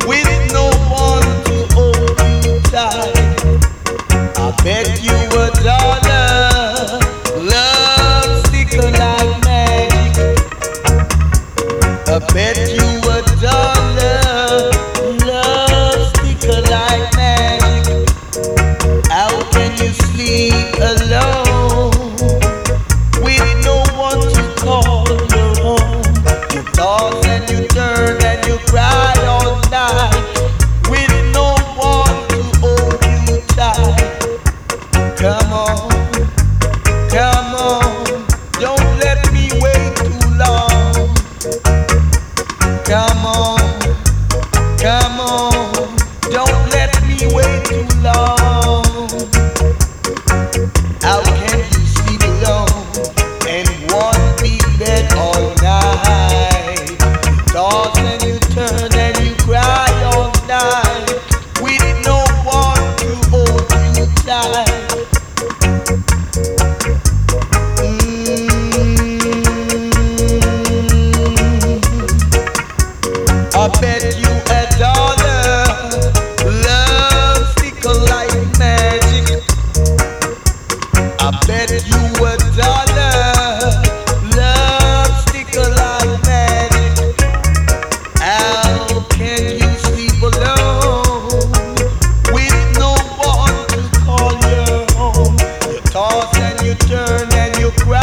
with no one to hold you tight. I bet you $1, love sticker like magic. I bet you $1, love sticker like magic. How can you sleep alone with no one to call your own? You toss and you turn and you cry all night with no one to hold you tight. Come on, come on, don't let me wait too long. Come on, come on, don't let me wait too long. How can you sleep alone and one big bed all night? You toss and you turn and you cry all night with no one to hold you tight. I bet you $1, love sticker like magic. I bet you $1, love sticker like magic. How can you sleep alone with no one to call your own? You toss and you turn and you cry